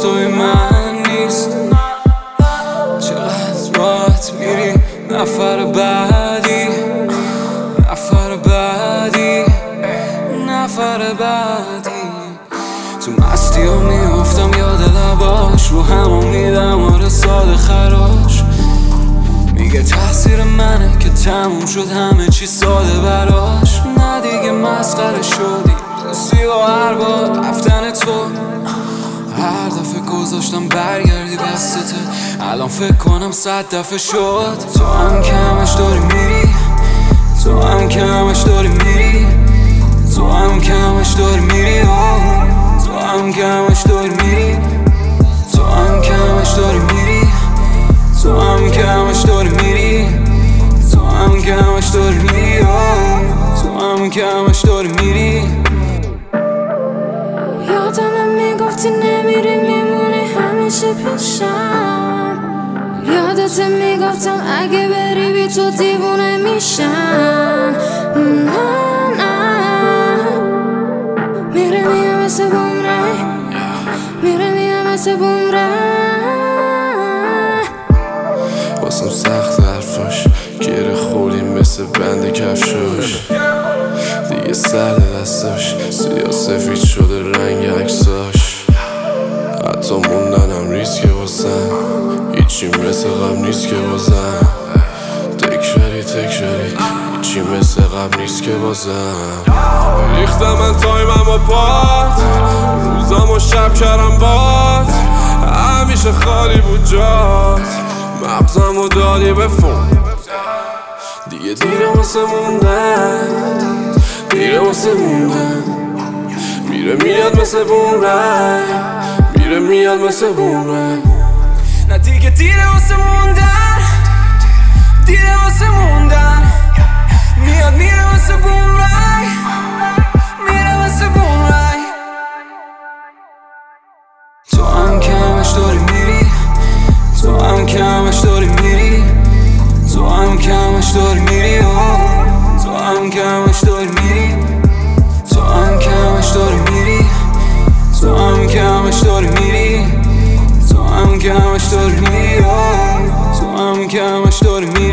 جز توی من نیست. چقدر راحت میری نفر بعدی، نفر بعدی، نفر بعدی. تو مستی ها میافتم یاد لباش، رو همون میدم آره ساده خراش. میگه تقصیر منه که تموم شد همه چی ساده براش. نه دیگه مسخره شدی دوستی و هر بار رفتن تو. هر دفعه گذاشتم برگردی دستته، الان فکر کنم 100 دفعه شد. تو هم که همش داری میری، تو هم که همش داری میری، تو هم که همش داری میری، تو هم که همش داری میری، تو هم که همش داری میری، تو هم که همش داری میری، تو هم که همش داری میری، تو هم که همش داری میری. یادمه میگفتی نمیری میمونی همیشه پیشم. یادته میگفتم اگه بری بی تو دیوونه میشم. نه نه میره میه مثل بومرنگ، میره میه مثل بومرنگ. واسم سخت حرفاش گره خوری مثل بند کفشاش. دیگه سرد دستاش سیاه سفید شده رنگ عکساش. حتی موندنم ریسکه واسم، هیچی مثل قبل نیست که بازم. تکراری هیچی مثل قبل نیست که بازم. ریختم من تایمم و پات، روزام و شب کردم بات. همیشه خالی بود جات، مغزم و دادی به فون. دیگه دیره واسه موندن، دیره واسه موندن. میره میاد مثل بومرنگ، میره میاد مثل بومرنگ. نه دیگه دیره واسه موندن، دیره واسه موندن. میاد میره واسه بومرنگ، میره واسه بومرنگ. تو هم که همش داری میری، تو هم که همش داری میری، تو هم که همش داری میری، تو هم که همش داری میری، تو هم که همش داری میری، تو هم که همش داری میری، تو هم که همش داری میری، تو هم که همش داری میری.